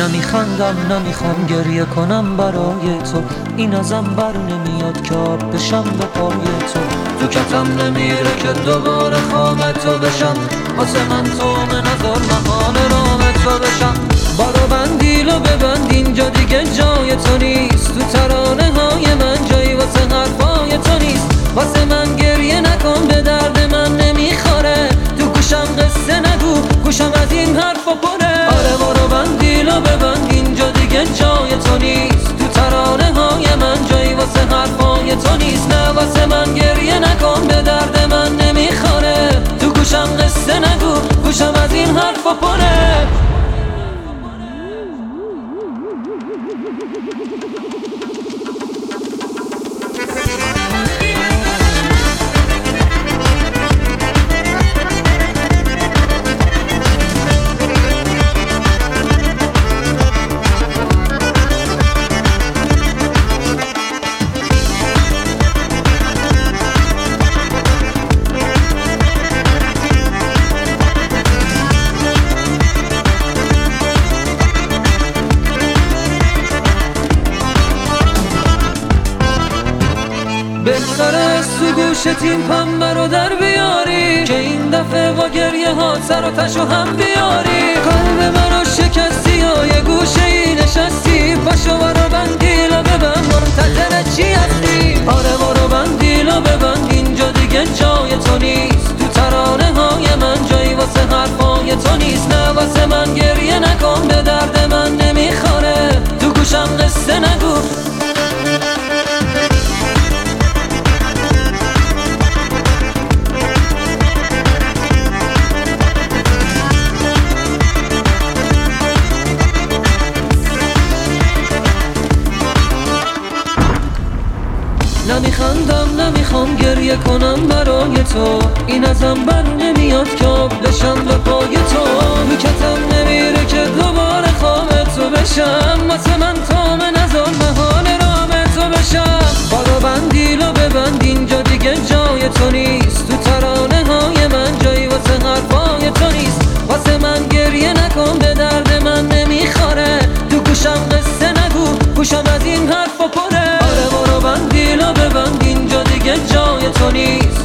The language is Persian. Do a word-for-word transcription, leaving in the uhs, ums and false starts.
نمیخندم نمیخوام گریه کنم برای تو، این ازم بر نمیاد که آب بشم به پای تو. تو کتم نمیره که دوباره خواب تو بشم، واسه من تو نظر مهان رام تو بشم. بارو بندیلو ببند اینجا دیگه جای تو نیست، تو ترانه های من جایی واسه حرفای تو نیست. واسه من گریه نکن به درد من نمیخوره، تو گوشم قصه نگو گوشم از این حرفا پره. آره بارو بندیلو ببند اینجا دیگه جای تو نیست، تو ترانه های من جایی واسه حرفای تو نیست. نه واسه من گریه نکن به درد من نمیخوره، تو گوشم قصه نگو گوشم از این حرفا پره. بهتره تو گوشت این پنبه رو در بیاری، که این دفعه با گریه ها سر و تشو هم بیاری. قلب منو شکستی یا یه گوشه ای نشستی، پاشو برو بندیلو ببند منتظر چی هستی. آره برو بندیلو ببند اینجا دیگه جای تو نیست، تو ترانه های من جایی واسه حرفای تو نیست. نه واسه من گریه نکن به درد من نمیخوره، تو گوشم قصه نگو. نمیخندم نمیخوام گریه کنم برای تو، این ازم بر نمیاد که آب بشم به پای تو. تو کتم نمیره که دوباره خواب تو بشم، واسه من تام نزار مهان رام تو بشم. بارو بندیلو ببند اینجا دیگه جای تو نیست، تو ترانه های من جایی واسه حرفای تو نیست. واسه من گریه نکن به درد من نمیخوره، تو گوشم قصه نگو گوشم از این حرفا پره. آره بارو بندیلو ببند اینجا دیگه جای تو نیست،